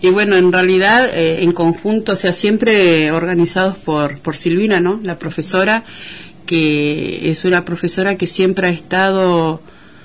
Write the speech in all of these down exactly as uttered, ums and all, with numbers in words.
y bueno, en realidad eh, en conjunto, o sea, siempre organizados por, por Silvina, ¿no? La profesora, que es una profesora que siempre ha estado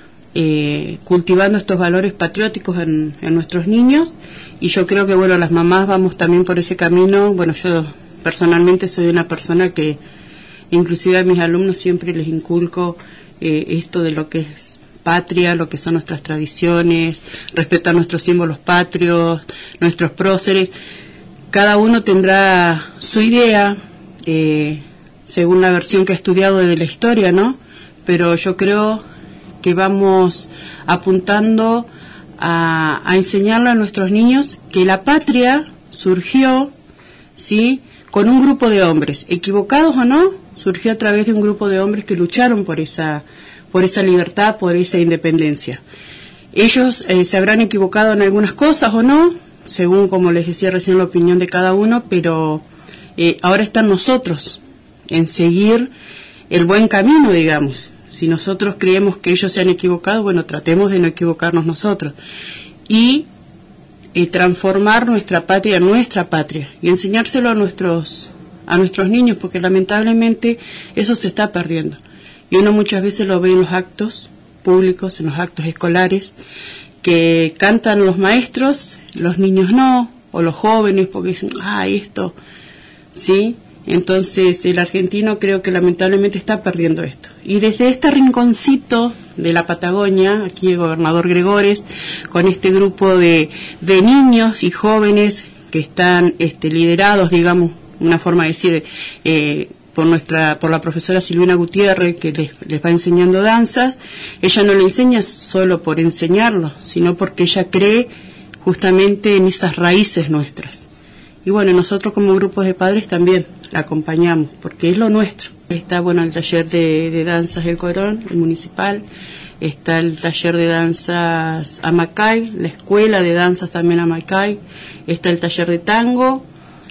eh, cultivando estos valores patrióticos en, en nuestros niños, y yo creo que, bueno, las mamás vamos también por ese camino. Bueno, yo personalmente soy una persona que inclusive a mis alumnos siempre les inculco eh, esto de lo que es patria, lo que son nuestras tradiciones, respetar nuestros símbolos patrios, nuestros próceres. Cada uno tendrá su idea, eh, según la versión que ha estudiado de la historia, ¿no? Pero yo creo que vamos apuntando a, a enseñarle a nuestros niños que la patria surgió, ¿sí?, con un grupo de hombres, equivocados o no, surgió a través de un grupo de hombres que lucharon por esa, por esa libertad, por esa independencia. Ellos eh, se habrán equivocado en algunas cosas o no, según, como les decía recién, la opinión de cada uno, pero eh, ahora está en nosotros en seguir el buen camino, digamos. Si nosotros creemos que ellos se han equivocado, bueno, tratemos de no equivocarnos nosotros. Y eh, transformar nuestra patria en nuestra patria y enseñárselo a nuestros a nuestros niños, porque lamentablemente eso se está perdiendo. Y uno muchas veces lo ve en los actos públicos, en los actos escolares, que cantan los maestros, los niños no, o los jóvenes, porque dicen, ah, esto, ¿sí? Entonces el argentino creo que lamentablemente está perdiendo esto. Y desde este rinconcito de la Patagonia, aquí el gobernador Gregores, con este grupo de, de niños y jóvenes que están este, liderados, digamos, una forma de decir, eh, por nuestra por la profesora Silvina Gutiérrez, que les, les va enseñando danzas. Ella no lo enseña solo por enseñarlo, sino porque ella cree justamente en esas raíces nuestras. Y bueno, nosotros como grupos de padres también la acompañamos, porque es lo nuestro. Está, bueno, el taller de, de danzas El Corón, el municipal, está el taller de danzas Amacay, la escuela de danzas también Amacay, está el taller de tango.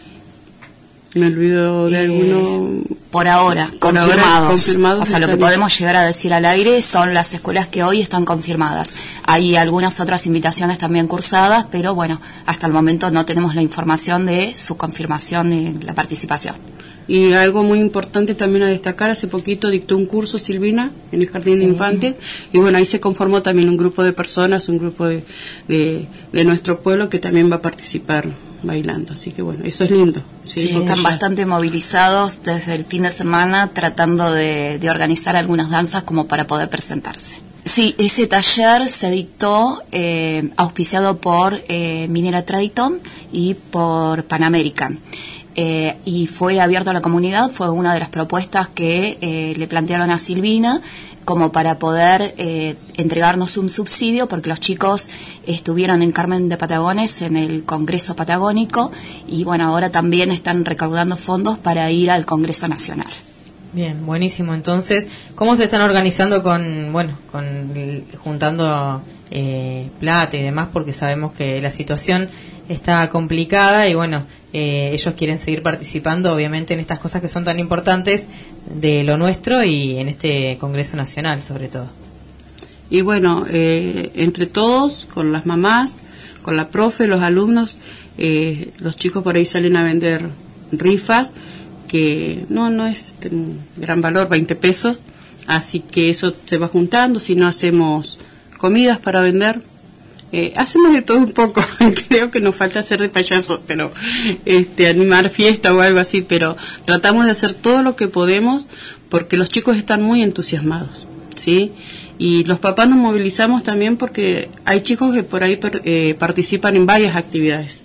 Me olvido de eh, alguno. Por ahora, por confirmados. Ahora, confirmados. O sea, lo que podemos llegar a decir al aire son las escuelas que hoy están confirmadas. Hay algunas otras invitaciones también cursadas, pero bueno, hasta el momento no tenemos la información de su confirmación en la participación. Y algo muy importante también a destacar, hace poquito dictó un curso Silvina en el Jardín sí. de Infantes, y bueno, ahí se conformó también un grupo de personas, un grupo de, de, de nuestro pueblo que también va a participar bailando, así que bueno, eso es lindo. Sí, sí, están bastante movilizados desde el fin de semana tratando de, de organizar algunas danzas como para poder presentarse. Sí, ese taller se dictó eh, auspiciado por eh, Minera Traditon y por Pan American. Eh, y fue abierto a la comunidad, fue una de las propuestas que eh, le plantearon a Silvina como para poder eh, entregarnos un subsidio, porque los chicos estuvieron en Carmen de Patagones en el Congreso Patagónico y bueno, ahora también están recaudando fondos para ir al Congreso Nacional. Bien, buenísimo. Entonces, ¿cómo se están organizando con, bueno, con juntando eh, plata y demás? Porque sabemos que la situación está complicada y bueno, eh, ellos quieren seguir participando obviamente en estas cosas que son tan importantes de lo nuestro y en este Congreso Nacional sobre todo. Y bueno, eh, entre todos, con las mamás, con la profe, los alumnos, eh, los chicos por ahí salen a vender rifas que no no es de un gran valor, veinte pesos, así que eso se va juntando. Si no, hacemos comidas para vender. Eh, hacemos de todo un poco, creo que nos falta hacer de payaso, pero este, animar fiesta o algo así, pero tratamos de hacer todo lo que podemos porque los chicos están muy entusiasmados, ¿sí? Y los papás nos movilizamos también porque hay chicos que por ahí per, eh, participan en varias actividades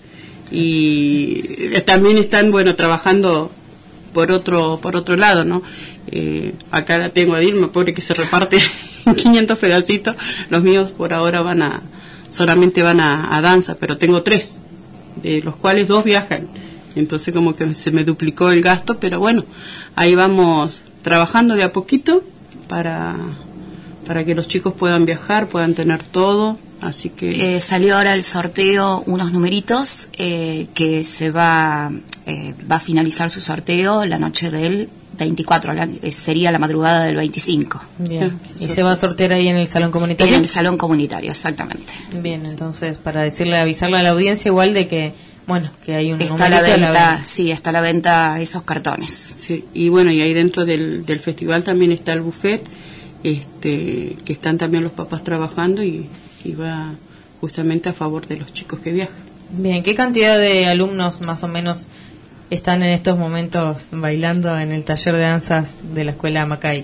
y también están, bueno, trabajando por otro por otro lado, ¿no? Eh, acá la tengo a Dilma, pobre que se reparte en quinientos pedacitos, los míos por ahora van a solamente van a, a danza, pero tengo tres, de los cuales dos viajan, entonces como que se me duplicó el gasto, pero bueno, ahí vamos trabajando de a poquito para, para que los chicos puedan viajar, puedan tener todo, así que... Eh, salió ahora el sorteo, unos numeritos, eh, que se va, eh, va a finalizar su sorteo la noche del veinticuatro, la, sería la madrugada del veinticinco. Bien, y se va a sortear ahí en el salón comunitario. En el salón comunitario, exactamente. Bien, entonces para decirle, avisarle a la audiencia igual de que, bueno, que hay un está la venta, la venta, sí, está a la venta esos cartones. Sí, y bueno, y ahí dentro del, del festival también está el buffet, este, que están también los papás trabajando y, y va justamente a favor de los chicos que viajan. Bien, ¿qué cantidad de alumnos más o menos están en estos momentos bailando en el taller de danzas de la escuela Macay?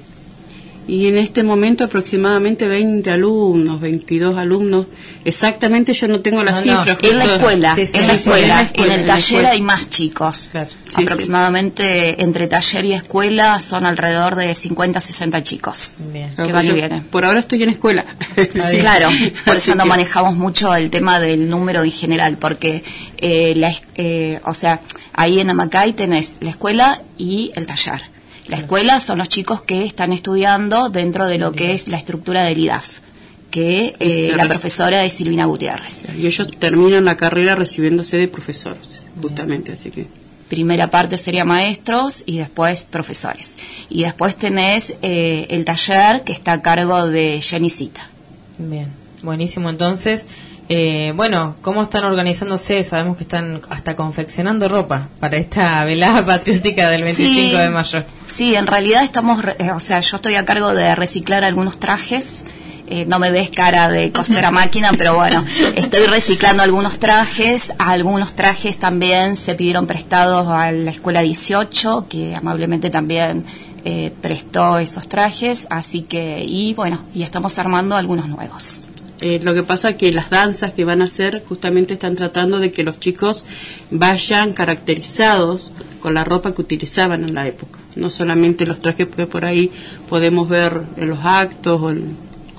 Y en este momento aproximadamente veinte alumnos, veintidós alumnos. Exactamente yo no tengo las no, cifras. No. En la escuela, sí, sí, en, la sí, escuela. en la escuela. En el taller hay más chicos. Claro. Sí, aproximadamente sí. Entre taller y escuela son alrededor de cincuenta, sesenta chicos. Bien. Que van y vienen. Por ahora estoy en escuela. Sí. Claro, por eso no que... manejamos mucho el tema del número en general, porque, eh, la, eh, o sea, ahí en Amacay tenés la escuela y el taller. La escuela son los chicos que están estudiando dentro de lo que es la estructura del I D A F, que eh, la profesora es Silvina Gutiérrez. Y ellos terminan la carrera recibiéndose de profesores, justamente, así que... Primera parte sería maestros y después profesores. Y después tenés eh, el taller que está a cargo de Jenny Cita. Bien, buenísimo. Entonces... Eh, bueno, ¿cómo están organizándose? Sabemos que están hasta confeccionando ropa para esta velada patriótica del veinticinco de mayo. Sí, en realidad estamos, eh, o sea, yo estoy a cargo de reciclar algunos trajes. Eh, no me ves cara de coser a máquina, pero bueno, estoy reciclando algunos trajes. Algunos trajes también se pidieron prestados a la escuela dieciocho, que amablemente también eh, prestó esos trajes. Así que, y bueno, y estamos armando algunos nuevos. Eh, lo que pasa es que las danzas que van a hacer justamente están tratando de que los chicos vayan caracterizados con la ropa que utilizaban en la época. No solamente los trajes que por ahí podemos ver en los actos o en,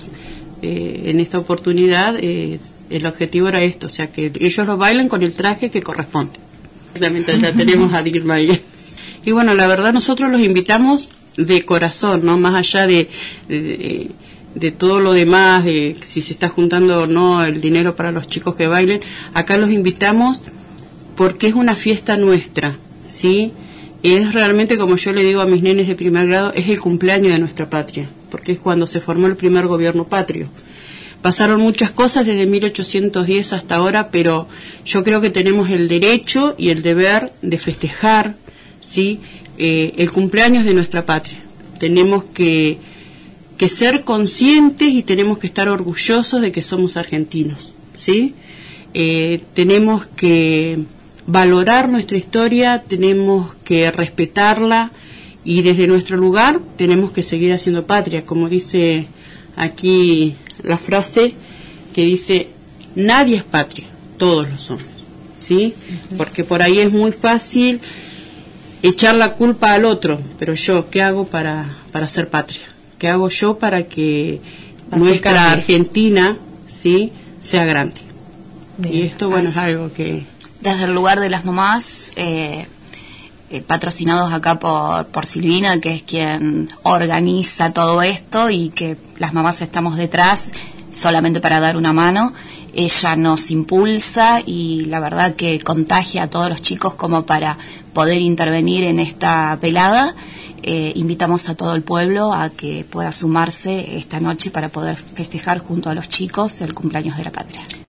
eh, en esta oportunidad, eh, el objetivo era esto, o sea, que ellos lo bailen con el traje que corresponde. Justamente ya tenemos a Dilma ahí. Y bueno, la verdad nosotros los invitamos de corazón, ¿no? Más allá de... de, de de todo lo demás, de si se está juntando o no el dinero para los chicos que bailen, acá los invitamos porque es una fiesta nuestra, ¿sí? Es realmente, como yo le digo a mis nenes de primer grado, es el cumpleaños de nuestra patria, porque es cuando se formó el primer gobierno patrio. Pasaron muchas cosas desde mil ochocientos diez hasta ahora, pero yo creo que tenemos el derecho y el deber de festejar, ¿sí? Eh, el cumpleaños de nuestra patria. Tenemos que que ser conscientes y tenemos que estar orgullosos de que somos argentinos, ¿sí? Eh, tenemos que valorar nuestra historia, tenemos que respetarla y desde nuestro lugar tenemos que seguir haciendo patria, como dice aquí la frase que dice, nadie es patria, todos lo somos, ¿sí? Porque por ahí es muy fácil echar la culpa al otro, pero yo, ¿qué hago para, para ser patria? ¿Qué hago yo para que para nuestra que Argentina, sí, sea grande? Bien. Y esto, bueno, Así, es algo que... Desde el lugar de las mamás, eh, eh, patrocinados acá por, por Silvina, que es quien organiza todo esto y que las mamás estamos detrás solamente para dar una mano, ella nos impulsa y la verdad que contagia a todos los chicos como para poder intervenir en esta velada. Eh, invitamos a todo el pueblo a que pueda sumarse esta noche para poder festejar junto a los chicos el cumpleaños de la patria.